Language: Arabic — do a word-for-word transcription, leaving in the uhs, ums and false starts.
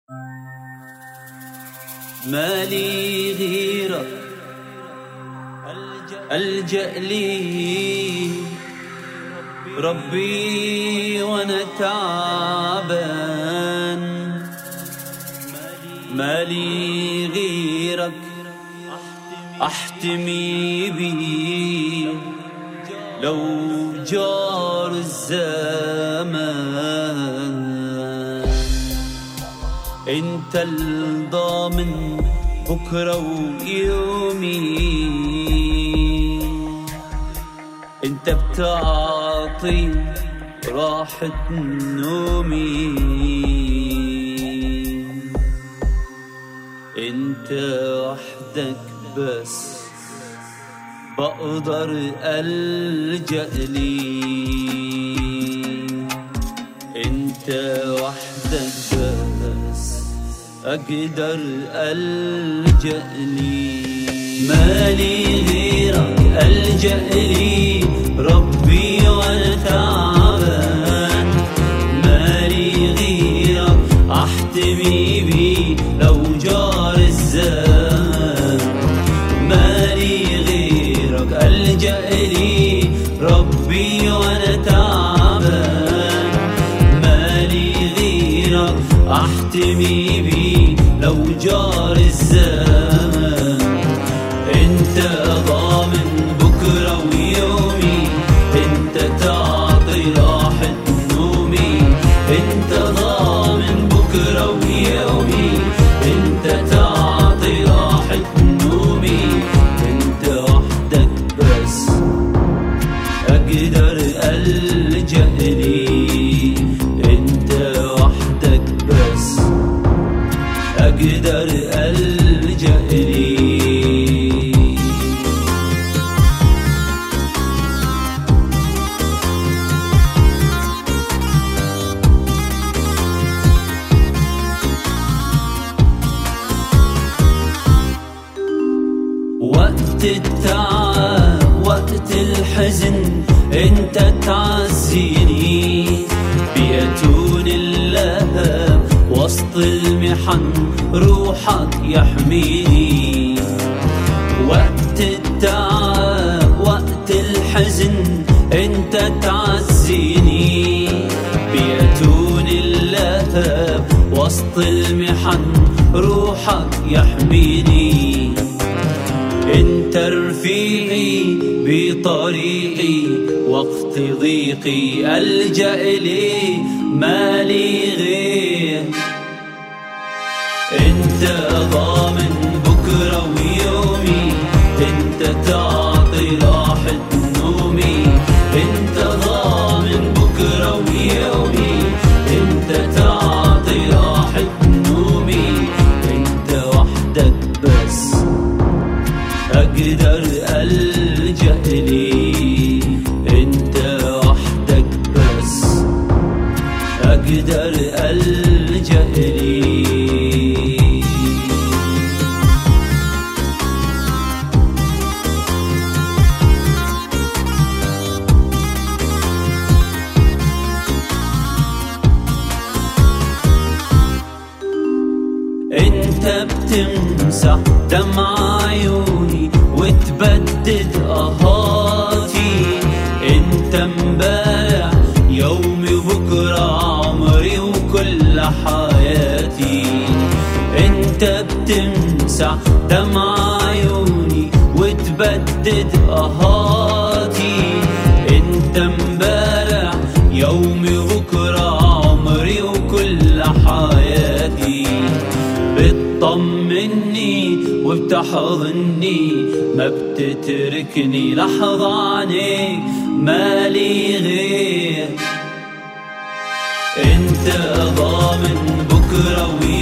مالي غيرك ألجأ لي ربي وانا تعبان، مالي غيرك احتمي بي لو جار الزمان. انت الضامن بكرة ويومي، انت بتعطي راحة نومي، انت وحدك بس بقدر ألجأ لي، انت وحدك بس أقدر ألجأ لي. مالي غيرك ألجأ لي ربي وانا تعبان، مالي غيرك احتمي بي لو جار الزمان، مالي غيرك ألجأ لي ربي وانا تعبان، مالي غيرك احتمي بي لو جار الزمان. انت ضامن بكرة ويومي، انت تعطي راحة نومي، انت ضامن بكرة ويومي، انت تعطي راحة نومي، انت وحدك بس اقدر ألجأ لي، انت وحدك بس اقدر ألجأ لي. وقت التعب وقت الحزن انت تعزيني، بيتون اللهب وسط المحن روحك يحميني. وقت التعب وقت الحزن انت تعزيني، بيتون اللهب وسط المحن روحك يحميني. انت رفيقي بطريقي وقت ضيقي ألجأ لي، مالي غير. انت ضامن بكرة ويومي، انت تعطي راحة نومي، انت ضامن بكرة ويومي، انت تعطي راحة نومي، انت وحدك بس أقدر ألجأ لي، انت وحدك بس أقدر ألجأ لي. انت بتمسح دمع عيوني وتبدد اهاتي، انت امبارح يومي وبكرة عمري وكل حياتي. انت بتمسح دمع عيوني وتبدد اهاتي، انت امبارح يومي وبكرة عمري وكل حياتي. بتطمني وبتحضني ما بتتركني لحظة عنيك، مالي غير. انت ضامن بكرة ويومي،